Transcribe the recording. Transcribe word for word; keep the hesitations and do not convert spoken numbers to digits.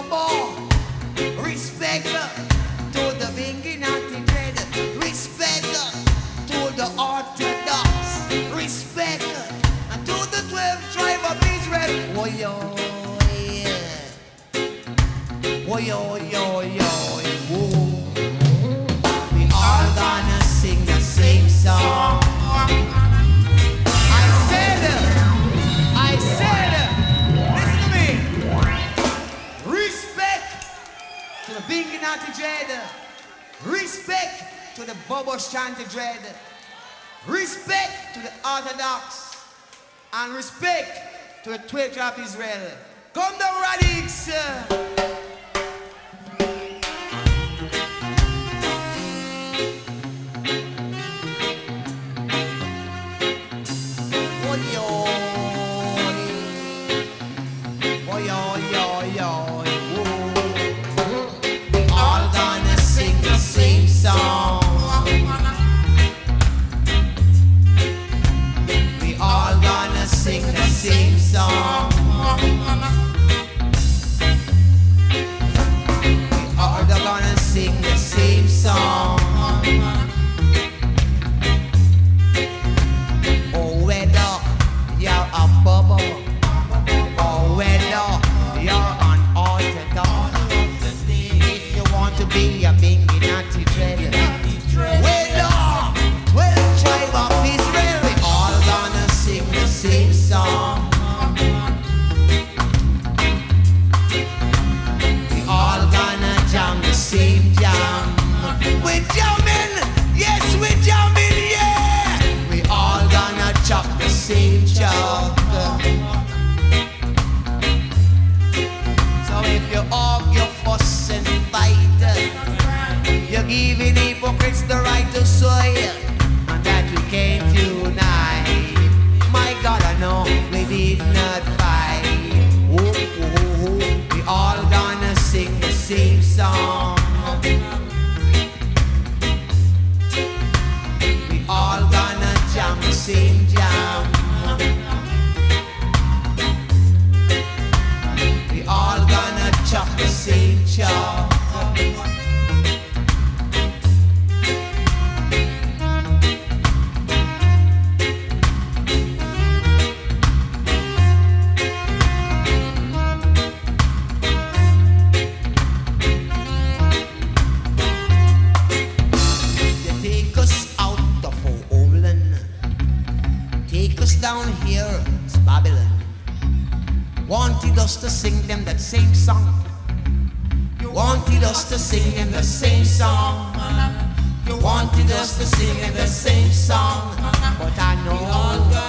Bobo. Respect to the Bingy Natty Dread. Respect to the Orthodox. Respect to the twelve tribe of Israel. Oh yo, yeah. Oh yo, yo, yo. Whoa. We all gonna sing the same song. I said, I said, listen to me. Respect to the Bingy Natty Dread. Respect to the Bobo Shanty Dread. Respect to the Orthodox. And respect to the twelve tribe of Israel. Come down, Radix. You wanted us to sing in the same song, but I know